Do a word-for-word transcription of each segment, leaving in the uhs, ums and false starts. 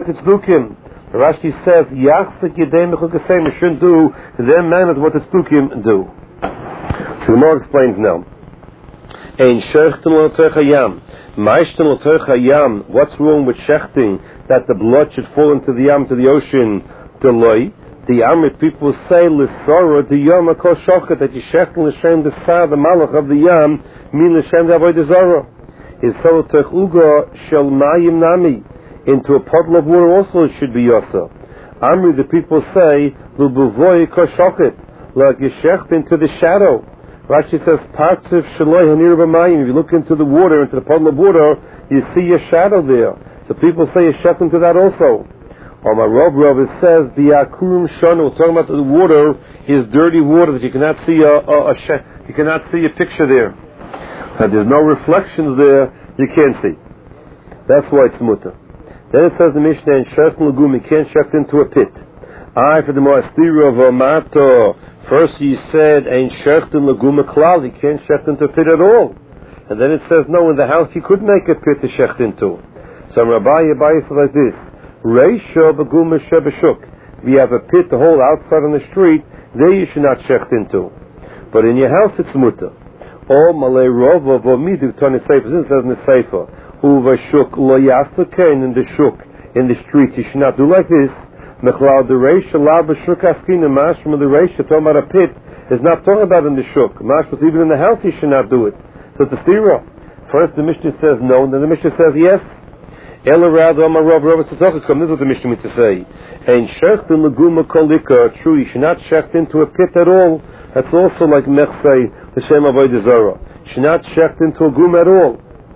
tzdukim. Rashi says, Yachzik yedei mechukasem, you shouldn't do to them manners what the tzdukim do. So the more explains now. Ein shechtim l'tzorech hayam. Ma'ishtim l'tzorech hayam. What's wrong with shechting that the blood should fall into the yam, to the ocean, delay? The Amrit people say, L'sora the yam akol shochet, that you shechting l'shem the sa, the malach of the yam, min l'shem the avodah zara. Is so l'tzorech uga shel mayim nami. Into a puddle of water also it should be yosa. Amri, the people say, L'buvoy kol shochet, like you shecht into the shadow. Rashi says, Partzif shaloi hanir b'mayim. If you look into the water, into the puddle of water, you see a shadow there. So people say you shecht into that also. Or my Rav Rav, it says, the akurum shanu, talking about the water, is dirty water that you cannot see a, a, a sh- you cannot see a picture there. And there's no reflections there, you can't see. That's why it's mutter. Then it says the Mishnah, in shecht l'gum, you can't shecht into a pit. I, for the Moastira of Amato, first you said, ein shecht l'gum klal, you can't shecht into a pit at all. And then it says, no, in the house you could make a pit to shecht into. So Rabbi Abai says like this, Reisha b'gum shebeshuk. If you have a pit to hold outside on the street, there you should not shecht into. But in your house it's mutter. Or malay rova v'midu tani sefer. This says in the sefer, uva shuk lo yasukein, in the shuk, in the street you should not do like this. Mechlal the reisha la b'shuk askin, and mashma the reisha talking about a pit is not talking about in the shuk. Mashma even in the house you should not do it. So it's a stira. First the Mishnah says no, and then the Mishnah says yes. Ela rather on my Rav Rav Tzachak come. This is what the Mishnah means to say. Ein shecht in leguma kolika. True, you should not shecht into a pit at all. That's also like mechsei the shem avodah zara. You should not shecht into a gum at all,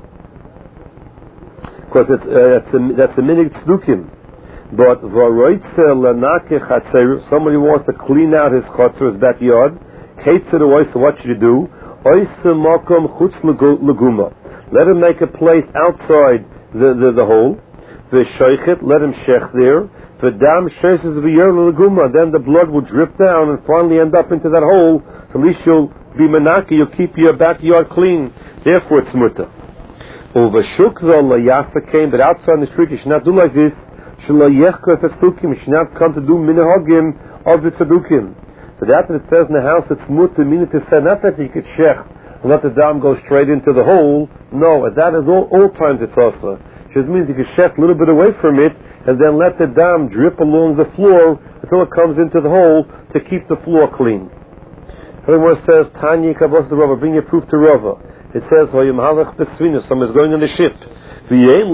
because it's uh, that's a that's a minig tzdukim. But v'roitze lanake chatzer. Somebody wants to clean out his chatzer, his backyard. Ketzer the way. So what should you do? Oise makom chutz leguma. Let him make a place outside the the, the hole. V'shoichet, let him shech there. V'dam sheches v'yer leguma. Then the blood will drip down and finally end up into that hole. So at least you'll be menaki. You'll keep your backyard clean. Therefore, it's mutter. Uvashuk though layafa came, but outside the street you should not do like this. Shalayechkas atzukim. You should not come to do minahagim of the tzedukim. So that it says in the house it's mutter, meaning to say not that you could shech and let the dam go straight into the hole. No, that is all, all times it's also. It just means you can shech a little bit away from it and then let the dam drip along the floor until it comes into the hole to keep the floor clean. Everyone says, Tanya Kabos the Rava, bring your proof to Rava. It says, someone is going on the ship. There's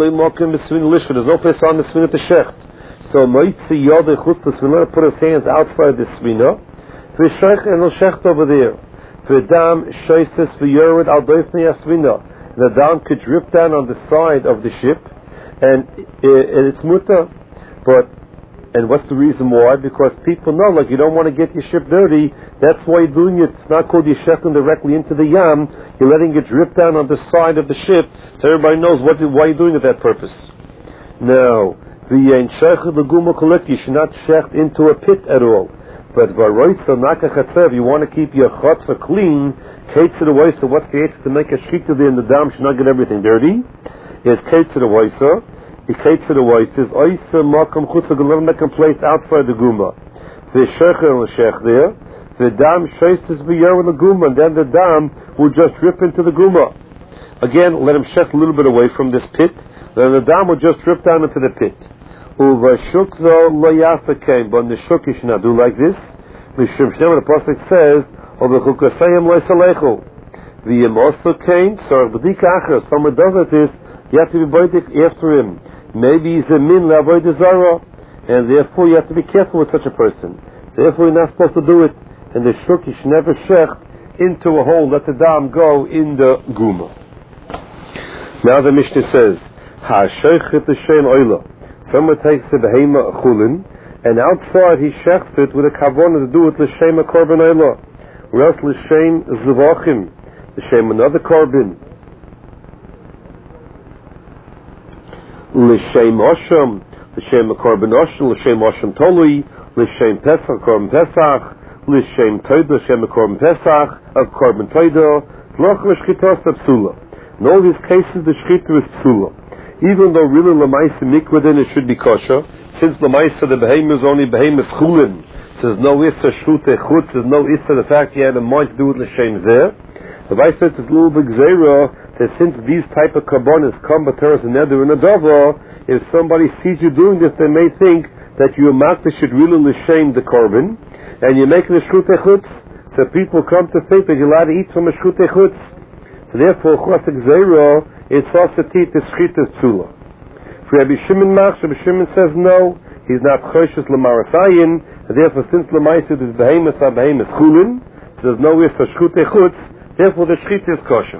no place on the svina to shecht. So Moitzi Yodeh Chutz the svina, put his hands outside the svina. V'sheich and he'll shecht over there. V'dam shoises v'yored al doifnei asvina. The dam could drip down on the side of the ship, and it's mutter. But and what's the reason why? Because people know, like, you don't want to get your ship dirty. That's why you're doing it. It's not called you shechting directly into the yam. You're letting it drip down on the side of the ship, so everybody knows what why you're doing it that purpose. No, the shechted the guma collect. You should not shecht into a pit at all. But if you want to keep your chutzah clean, kates the waisa. What's kates to make a shkita there in the dam should not get everything dirty? Is kates the waisa. The kates the waisa is oisa makam chutzah. Let him make a place outside the guma. The shecher will shech there. The dam sheises v'yer in the guma, and then the dam will just drip into the guma. Again, let him shech a little bit away from this pit. Then the dam will just drip down into the pit. Uvashuk though lo yafa came, but in the shuk you should not do like this. Mishum Shem, the pasuk says, "Ovechukasayim lo yisalechu." V'yim also came, so b'dika acher. Someone does like this, you have to be boidik after him. Maybe he's a min la'avodah zara, and therefore you have to be careful with such a person. So therefore you're not supposed to do it. In the shuk you should never shecht into a hole. Let the dam go in the guma. Now the Mishnah says, "Ha'sheichet l'shem oila." Someone takes the behema chulin, and outside he shechts it with a kavana to do it l'shem a korban oila, or else l'shem zvachim, l'shem another korban, l'shem osham, l'shem a korban osham, l'shem osham tolui, l'shem pesach korban pesach, l'shem toida, l'shem a korban pesach of korban toida, zloch l'shchitas psula. In all these cases the shchita is psula. Even though really Lamaisa Mikvah then it should be kosher, since Lamaisa the Behemoth is only Behemoth Chulin, so there's no Issa Shrute Chutz, there's no Issa the fact he had a mind to do with L'Shem Zeh. The Vice says it's a little bit Zera, that since these type of Karbonis come B'Teres and Neder and Adava, if somebody sees you doing this, they may think that your Makta should really L'Shem the Korban, and you're making a Shrute Chutz, so people come to think that you're allowed to eat from a Shrute Chutz. So therefore, Chosek Zera, it's also teeth the Shchitas Tzula. For Rabbi Shimon Mach, Rabbi Shimon says no, he's not Choshes L'Marasayin, and therefore since L'Maisa is Behemoth are Behemoth Chulin, so there's no Issa Shrute Chutz, therefore the Shchita is kosher.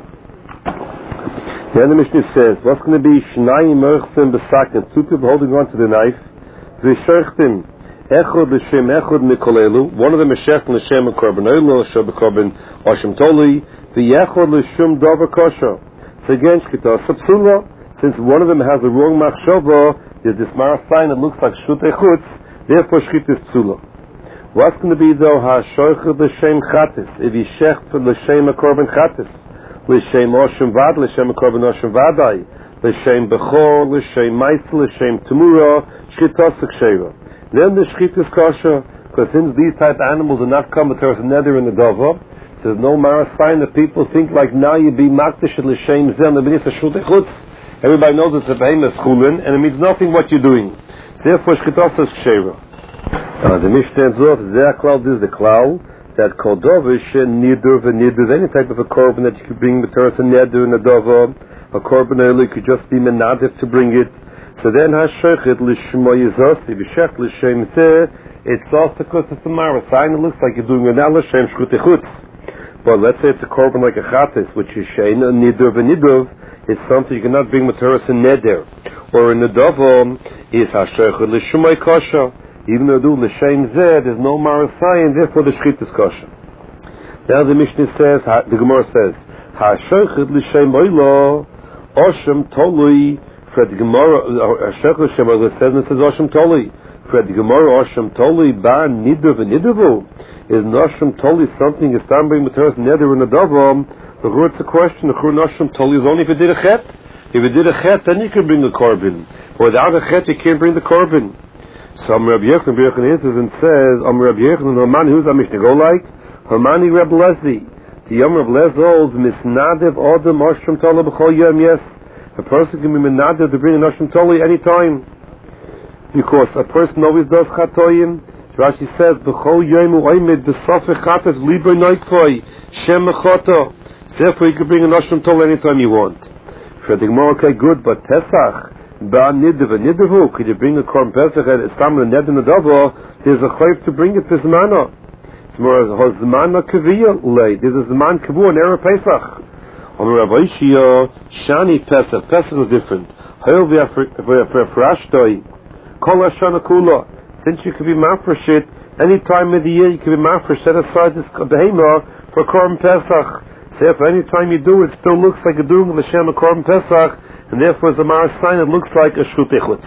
The other Mishnah says, what's going to be Shnayim Merchsim B'Sakin, two people holding on to the knife, V'Shechtim, Echod L'Shem Echod Mikolelu, one of them is Shech L'Shem Korban Oilo, Sheb Korban Oshem Toli, V'Yechod L'Shem Dover Kosher. So again, Shchita Sapsula, since one of them has the wrong Machshava, there's this Mara sign that looks like Shrute Chutz, therefore Shchita is Psula. What's going to be though Hashoichad L'Shem Chatis, if he Shech L'Shem Korban Chatis, L'Shem Oshem Vad, L'Shem Korban Oshem Vadai, L'Shem Bechor, L'Shem Maisel, L'Shem Temura, Shchita Sheva. Then the Shchita is kosher, because since these type of animals are not come to us nether in the Dova, there's no Mara sign that people think like now you be Makdish L'Shem Zen, the B'nisa Shrute Chutz. Everybody knows it's a Behemoth Chulin, and it means nothing what you're doing. Therefore Shchita is Sheva. Now the Mishnah ends off, Zeh Klal, this is the Klal, that Koldovish, Nidur v'Nidur, any type of a korban that you could bring B'Teres and Nidur in a Dova, a korban early could just be Menadif to bring it. So then Hashochet L'Shmo Yizos, if you Shech L'Shem Zeh, it's also because it's a Mara sign, it looks like you're doing an L'Shem Shrute Chutz. But let's say it's a korban like a Chatis, which is Shein, a Nidur v'Nidur, it's something you cannot bring B'Teres and Neder. Or in the Dova, is Hashochet L'Shmo Kosher. Even though do L'Shem Zeh, there's no Marasai, therefore the Shchita is kosher. Now the Mishnah says, the Gemara says, Ha'ashochet L'Shem Oilo, Oshem Tolui, for the Gemara, Ha'ashochet L'Shem Oilo says, it says Oshem Tolui. For the Gemara, Oshem Tolui, Ba Nidav and Nidavu. Is Oshem Tolui something, is Tambring B'Teres Neder in a Davam? The Gemara, it's a question, the Gemara Oshem Tolui is only if it did a Chet. If it did a Chet, then you can bring the korban. Without a Chet, you can't bring the korban. So Am Rabbi Yochanan Rabbi answers and says, Am Rabbi Yochanan Hamani, who's a Mishnah go like? Hamani Reb Lezi. The Yom Reb Lez holds Misnadev Odom Osham Tola B'chol Yom. Yes, a person can be Misnadev to bring an Osham Tola any time, because a person always does Chatoyim. Rashi says B'chol Yom U'oimid B'sofech Chatas Libra Noikfoi Shem Mechoto. Therefore, you can bring an Osham Tola any time you want. For the Gemara, okay, good, but Tesach. Ba Nidav and Nidavu, could you bring a Korban Pesach and Stam and Ned in the Davo? There's a chayv to bring it to Zmana. It's more as Zmana Kaviyah lay. There's a Zman Kavu and Erev Pesach. On Rabbi Ishia, Shani Pesach. Pesach is different. Hayol v'afrashtoi. Kol Hashana Kula. Since you could be mafresh any time of the year, you could be mafresh. Set aside this behemah for Korban Pesach. So if any time you do it, it still looks like you're doing the Shem of Korban Pesach, and therefore as a Mara sign, it looks like a Shrute Chutz.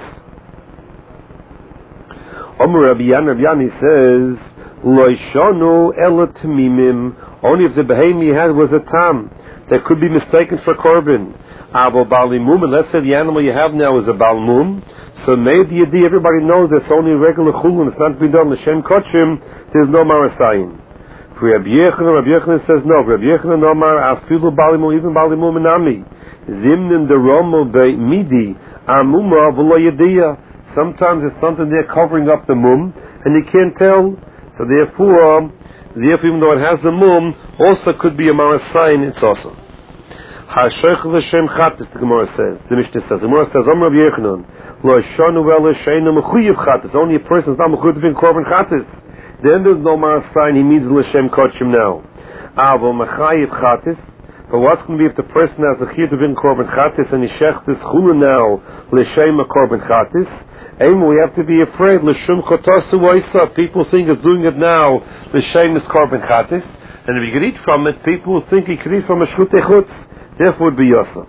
Omer Rabbi Yan Rabbi Yani says, Lo Shonu Ela Tamimim. Only if the behemoth you had was a tam that could be mistaken for korban. Abo Balimum, and let's say the animal you have now is a Balmum, so maybe everybody knows that's only regular chulun, it's not been done l'shem kochim, there's no marasayin. For Rabbi Yochanan, Rabbi Yochanan says no. Rabbi Yochanan Omar afilu Balimum, even Balimum enami. Zimnim deromo be midi amuma v'lo yediyah. Sometimes it's something they're covering up the mum, and you can't tell. So therefore, therefore, even though it has a mum, also could be a marasayin. It's also Hashech l'shem chatis. The Gemara says. The Mishnah says. The Gemara says, Omar Rabbi Yochanan, lo shanu vel l'sheinu mechuyev chatis. Only a person is not mechuyev to be korban chatis. Then there's no marasayin. He means l'shem kochim now. Avo mechayev chatis. But what's going to be if the person has a chiyuv to be korban chatis and he shech this chula now l'shem a korban chatis? Aim, we have to be afraid. L'shum chotosu oisa. People think it's doing it now. L'shem is korban chatis, and if you could eat from it, people will think he could eat from a shrute chutz. Therefore, it would be yasa.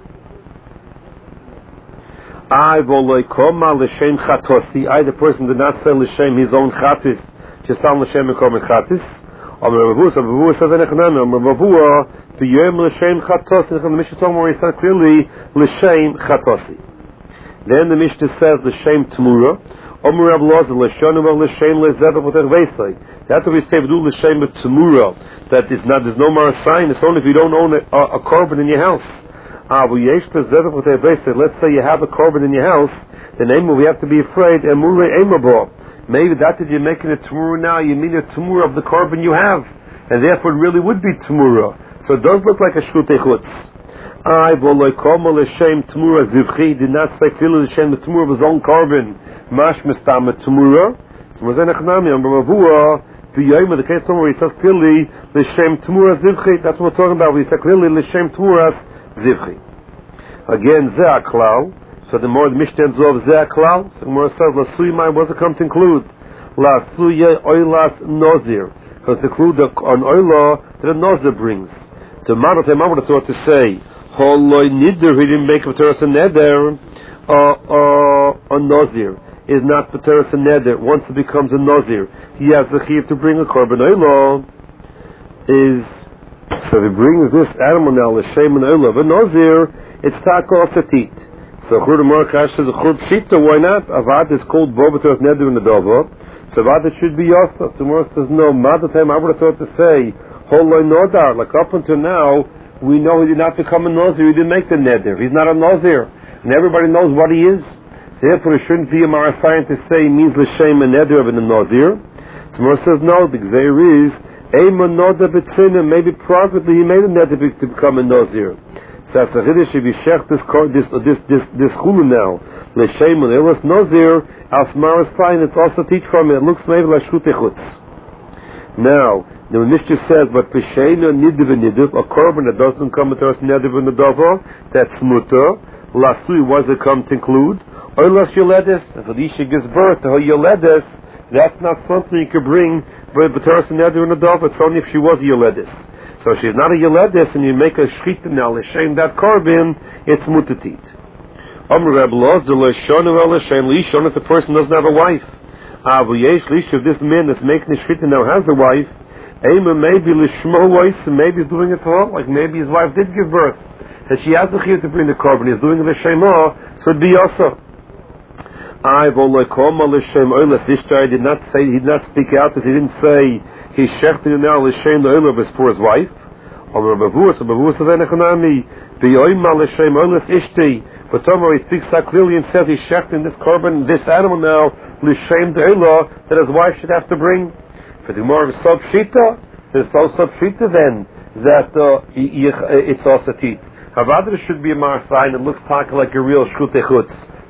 I voloi koma l'shem chatosi. I, the person, did not say l'shem his own chatis, just on l'shem and korban chatis. Amar Rav Hua, Rav Hua says in Echanami, Amar Rav Hua, v'yom l'shem chatosi. The Mishnah Torah where he said clearly l'shem chatosi. Then the Mishnah says l'shem Tamura. Omer Rab Lozer l'shonim of l'shem le'zevach v'tech veisai. That we say do l'shem Tamura. That is not, there's no more sign. It's only if you don't own a, a, a korban in your house. Let's say you have a korban in your house, then we have to be afraid. Maybe that that you're making a tamura now, you mean a tamura of the korban you have, and therefore it really would be tamura. So it does look like a shkutei chutz. I v'loikoma l'shem tamura zivchi did not say clearly l'shem the tamura of his own korban. Mash mistama tamura. So we're saying echnami on Bavua b'yoyim the case where he says clearly l'shem tamura zivchi. That's what we're talking about. We said clearly l'shem tamura zivchi. Again, zeh klal. So the more the Mishnah ends off zeh klal, so the more it says lasuyimai. What does it come to include? Lasuye oilas nozir, because the include on oila that a nozir brings. To Marot Hemam would have thought to say holoi nidr, he didn't make a teres a neder. A nozir is not the teres a neder. Once it becomes a nozir, he has the chiv to bring a korban oila. Is so if he brings this animal now l'shem and oila of a nozir, it's takol satit. So Chur Markash says a Chur Pshita, why not? Avad is called Bobatos Neder in the Dovo. So Avad should be Yosa. So Morris says no. Mother time I would have thought to say Holoi Nodar. Like up until now, we know he did not become a Nazir. He didn't make the Neder. He's not a Nazir, and everybody knows what he is. So therefore, it shouldn't be a Marasayan to say he means l'shem a Neder of a Nazir. So Morris says no. The Gzeir is Eimon Nodar B'Tzinim. Maybe privately he made a Neder to become a Nazir. So after Chiddush, if you shech this this this this this chulu now, l'shem and elos nozir al smaras sign, it's also teach from it. It looks maybe like shkutei chutz. Now the Mishnah says, but b'sheina nidiv nidiv, a korban that doesn't come with us nidiv in the dovo, that's muta. Lasui, what does it come to include? Oilas yoledes. If the isha gives birth to her yoledes, that's not something you could bring with the person nidiv in the dovo. It's only if she was yoledes. So if she's not a Yeledes and you make a shchita now, l'shem that korban, it's mutatit. Amr Reb Lozer l'shonu el l'shem l'ishon if the person doesn't have a wife. Avu yesh l'isha, if this man that's making the shchita now has a wife, ema maybe l'shmo voice, maybe he's doing it for her, like maybe his wife did give birth, and she has the chiyuv to bring the korban, he's doing the shema, so it'd be also. I v'loikoma l'shem oilas ishtar, did not say, he did not speak out, because he didn't say, he's shechting now l'shem l'oil of his for his wife. Or Bavua, so Bavua says enechanami b'yoyma l'shem oilas ishti. But Tomer he speaks that clearly and says he's shechting this korban, this animal now l'shem d'oila that his wife should have to bring. For the more of sub shita, there's so sub shita then that uh, it's also tit. Havadra should be a mar sign. It looks like a real shkutei chutz.